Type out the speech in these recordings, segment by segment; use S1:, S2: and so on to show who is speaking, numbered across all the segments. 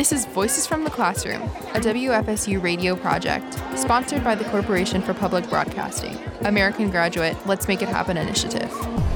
S1: This is Voices from the Classroom, a WFSU radio project sponsored by the Corporation for Public Broadcasting, American Graduate Let's Make It Happen initiative.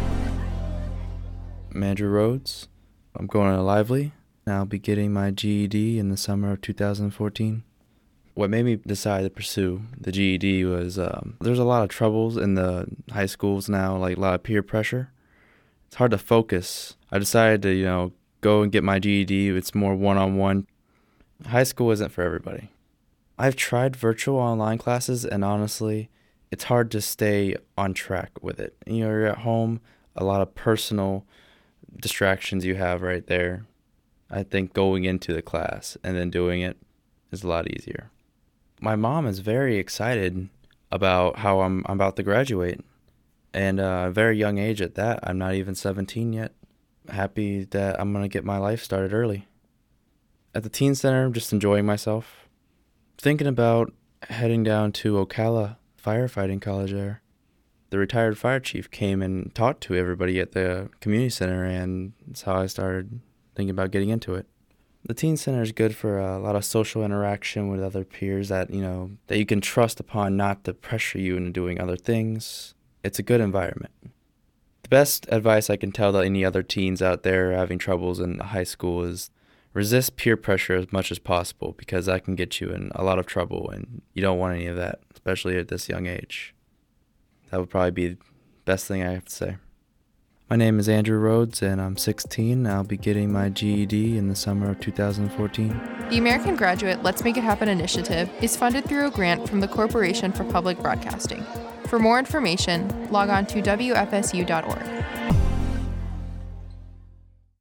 S2: I'm Andrew Rhodes. I'm going to Lively, and I'll be getting my GED in the summer of 2014. What made me decide to pursue the GED was there's a lot of troubles in the high schools now, like a lot of peer pressure. It's hard to focus. I decided to, go and get my GED. It's more one-on-one. High school isn't for everybody. I've tried virtual online classes, and honestly, it's hard to stay on track with it. You're at home, a lot of personal distractions you have right there. I think going into the class and then doing it is a lot easier. My mom is very excited about how I'm about to graduate, and a very young age at that. I'm not even 17 yet. Happy that I'm going to get my life started early. At the teen center, I'm just enjoying myself. Thinking about heading down to Ocala firefighting college there. The retired fire chief came and talked to everybody at the community center, and that's how I started thinking about getting into it. The teen center is good for a lot of social interaction with other peers that you can trust upon not to pressure you into doing other things. It's a good environment. The best advice I can tell to any other teens out there having troubles in high school is resist peer pressure as much as possible, because that can get you in a lot of trouble, and you don't want any of that, especially at this young age. That would probably be the best thing I have to say. My name is Andrew Rhodes, and I'm 16. I'll be getting my GED in the summer of 2014.
S1: The American Graduate Let's Make It Happen initiative is funded through a grant from the Corporation for Public Broadcasting. For more information, log on to WFSU.org.